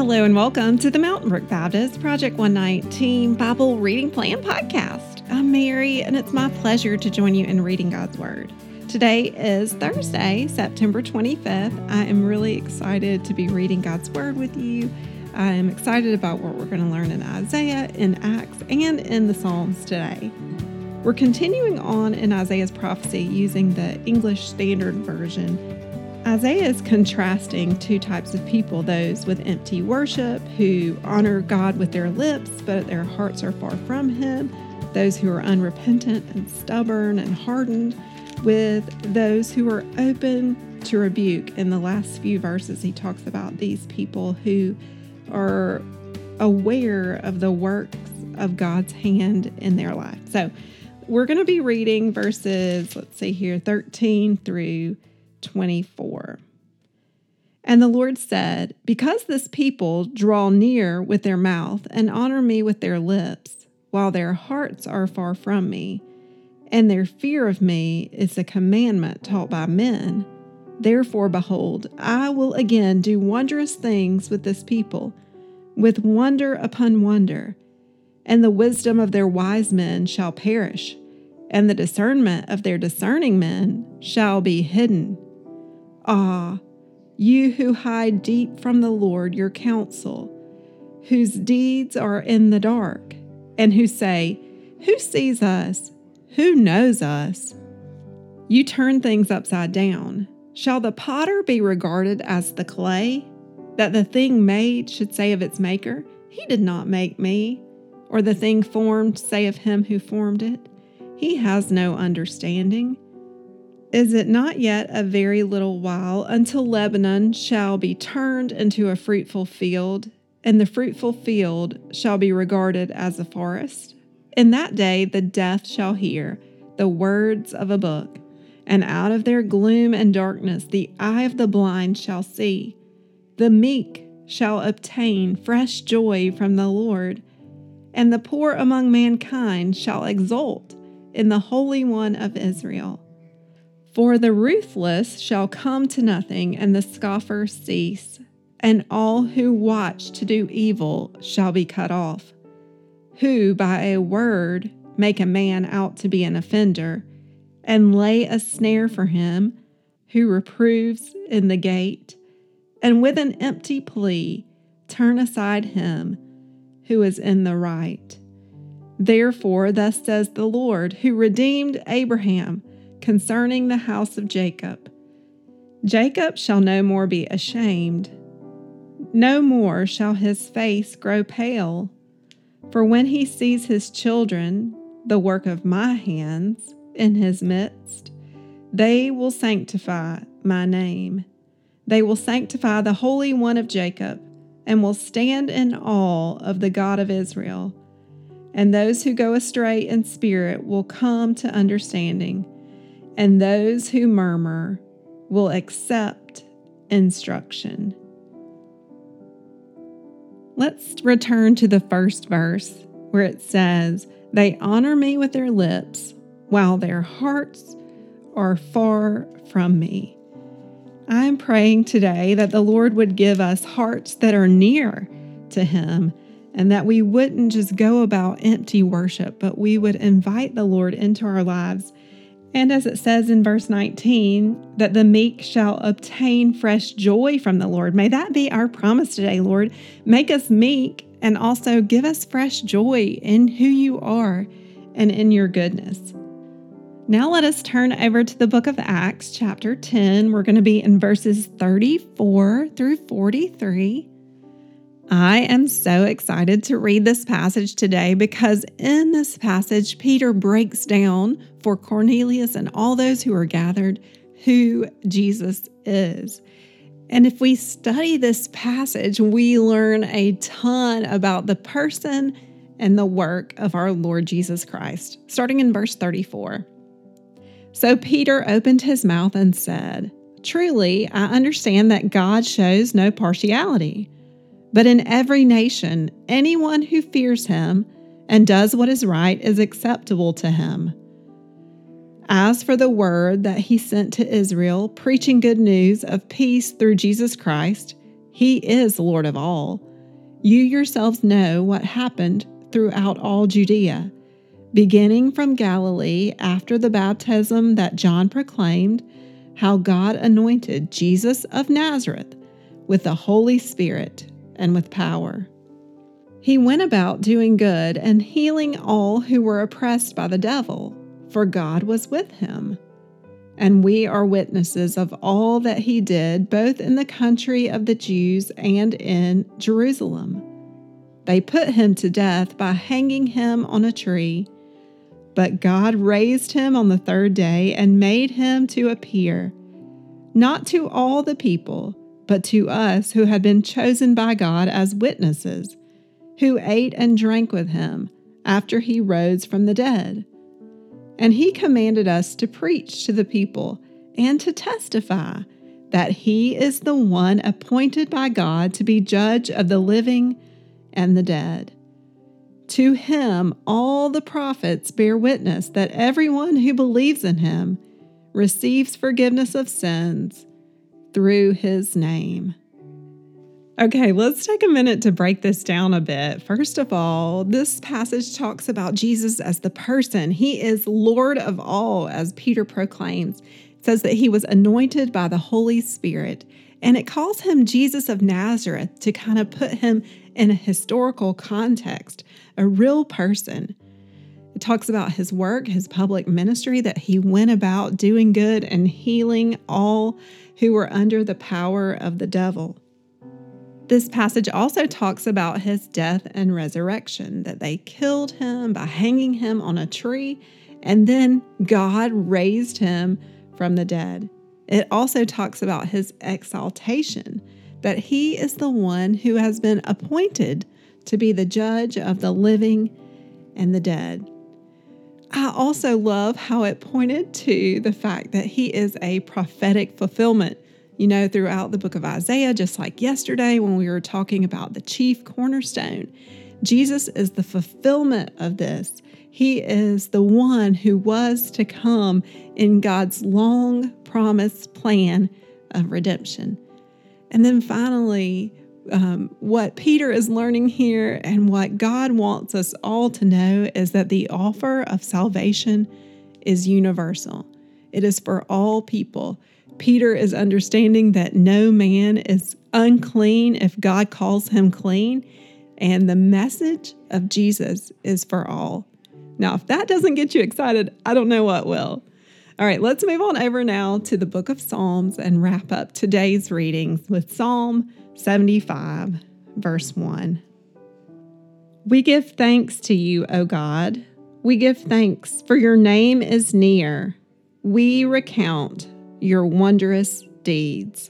Hello and welcome to the Mountain Brook Baptist Project 119 Bible Reading Plan Podcast. I'm Mary, and it's my pleasure to join you in reading God's Word. Today is Thursday, September 25th. I am really excited to be reading God's Word with you. I am excited about what we're going to learn in Isaiah, in Acts, and in the Psalms today. We're continuing on in Isaiah's prophecy using the English Standard Version. Isaiah is contrasting two types of people, those with empty worship, who honor God with their lips, but their hearts are far from Him, those who are unrepentant and stubborn and hardened, with those who are open to rebuke. In the last few verses, he talks about these people who are aware of the works of God's hand in their life. So we're going to be reading verses, 13 through 24. And the Lord said, because this people draw near with their mouth and honor me with their lips, while their hearts are far from me, and their fear of me is a commandment taught by men, therefore, behold, I will again do wondrous things with this people, with wonder upon wonder, and the wisdom of their wise men shall perish, and the discernment of their discerning men shall be hidden. Ah, you who hide deep from the Lord your counsel, whose deeds are in the dark, and who say, who sees us? Who knows us? You turn things upside down. Shall the potter be regarded as the clay, that the thing made should say of its maker, he did not make me, or the thing formed say of him who formed it, he has no understanding? Is it not yet a very little while until Lebanon shall be turned into a fruitful field, and the fruitful field shall be regarded as a forest? In that day the deaf shall hear the words of a book, and out of their gloom and darkness the eye of the blind shall see. The meek shall obtain fresh joy from the Lord, and the poor among mankind shall exult in the Holy One of Israel. For the ruthless shall come to nothing, and the scoffer cease, and all who watch to do evil shall be cut off, who by a word make a man out to be an offender, and lay a snare for him who reproves in the gate, and with an empty plea turn aside him who is in the right. Therefore, thus says the Lord, who redeemed Abraham, concerning the house of Jacob. Jacob shall no more be ashamed, no more shall his face grow pale. For when he sees his children, the work of my hands, in his midst, they will sanctify my name. They will sanctify the Holy One of Jacob, and will stand in awe of the God of Israel. And those who go astray in spirit will come to understanding, and those who murmur will accept instruction. Let's return to the first verse where it says, they honor me with their lips, while their hearts are far from me. I'm praying today that the Lord would give us hearts that are near to Him, and that we wouldn't just go about empty worship, but we would invite the Lord into our lives. And as it says in verse 19, that the meek shall obtain fresh joy from the Lord. May that be our promise today, Lord. Make us meek and also give us fresh joy in who you are and in your goodness. Now let us turn over to the book of Acts, chapter 10. We're going to be in verses 34 through 43. I am so excited to read this passage today because in this passage, Peter breaks down for Cornelius and all those who are gathered who Jesus is. And if we study this passage, we learn a ton about the person and the work of our Lord Jesus Christ. Starting in verse 34. So Peter opened his mouth and said, truly, I understand that God shows no partiality. But in every nation, anyone who fears him and does what is right is acceptable to him. As for the word that he sent to Israel, preaching good news of peace through Jesus Christ, he is Lord of all. You yourselves know what happened throughout all Judea, beginning from Galilee after the baptism that John proclaimed, how God anointed Jesus of Nazareth with the Holy Spirit and with power. He went about doing good and healing all who were oppressed by the devil, for God was with him. And we are witnesses of all that he did, both in the country of the Jews and in Jerusalem. They put him to death by hanging him on a tree, but God raised him on the third day and made him to appear, not to all the people, but to us who had been chosen by God as witnesses, who ate and drank with him after he rose from the dead. And he commanded us to preach to the people and to testify that he is the one appointed by God to be judge of the living and the dead. To him all the prophets bear witness that everyone who believes in him receives forgiveness of sins through his name. Okay, let's take a minute to break this down a bit. First of all, this passage talks about Jesus as the person. He is Lord of all, as Peter proclaims. It says that he was anointed by the Holy Spirit, and it calls him Jesus of Nazareth to kind of put him in a historical context, a real person. It talks about his work, his public ministry, that he went about doing good and healing all who were under the power of the devil. This passage also talks about his death and resurrection, that they killed him by hanging him on a tree, and then God raised him from the dead. It also talks about his exaltation, that he is the one who has been appointed to be the judge of the living and the dead. I also love how it pointed to the fact that he is a prophetic fulfillment. Throughout the book of Isaiah, just like yesterday when we were talking about the chief cornerstone, Jesus is the fulfillment of this. He is the one who was to come in God's long promised plan of redemption. And then finally, what Peter is learning here and what God wants us all to know is that the offer of salvation is universal. It is for all people. Peter is understanding that no man is unclean if God calls him clean, and the message of Jesus is for all. Now, if that doesn't get you excited, I don't know what will. All right, let's move on over now to the book of Psalms and wrap up today's readings with Psalm 75, verse 1. We give thanks to you, O God. We give thanks, for your name is near. We recount your wondrous deeds.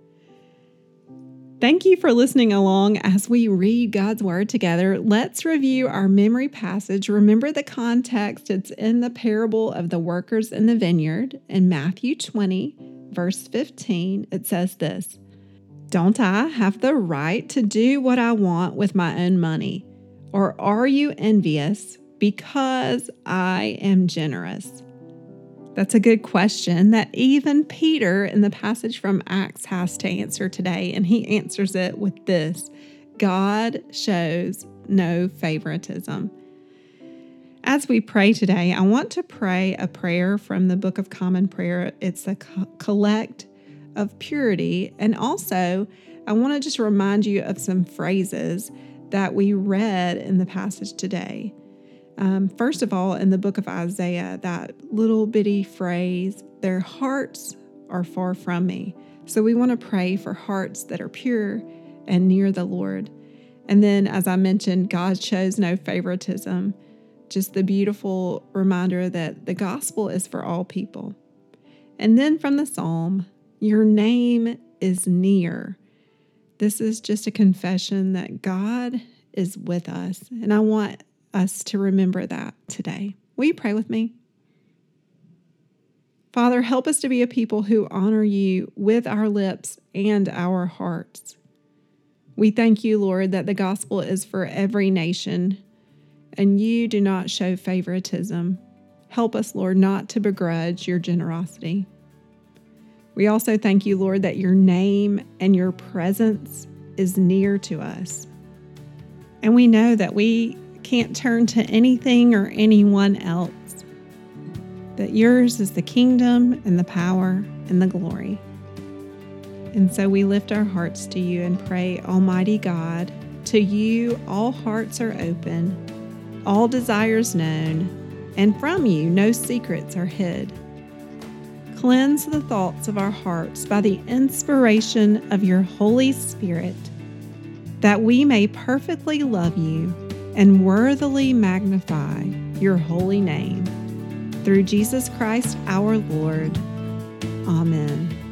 Thank you for listening along as we read God's Word together. Let's review our memory passage. Remember the context. It's in the parable of the workers in the vineyard. In Matthew 20, verse 15, it says this: "Don't I have the right to do what I want with my own money? Or are you envious because I am generous?" That's a good question that even Peter in the passage from Acts has to answer today, and he answers it with this: God shows no favoritism. As we pray today, I want to pray a prayer from the Book of Common Prayer. It's a collect of purity, and also I want to just remind you of some phrases that we read in the passage today. First of all, in the book of Isaiah, that little bitty phrase, "Their hearts are far from me." So we want to pray for hearts that are pure and near the Lord. And then, as I mentioned, God shows no favoritism. Just the beautiful reminder that the gospel is for all people. And then from the psalm, your name is near. This is just a confession that God is with us. And I want us to remember that today. Will you pray with me? Father, help us to be a people who honor you with our lips and our hearts. We thank you, Lord, that the gospel is for every nation, and you do not show favoritism. Help us, Lord, not to begrudge your generosity. We also thank you, Lord, that your name and your presence is near to us. And we know that we can't turn to anything or anyone else, that yours is the kingdom and the power and the glory. And so we lift our hearts to you and pray, Almighty God, to you all hearts are open, all desires known, and from you no secrets are hid. Cleanse the thoughts of our hearts by the inspiration of your Holy Spirit, that we may perfectly love you and worthily magnify your holy name. Through Jesus Christ our Lord. Amen.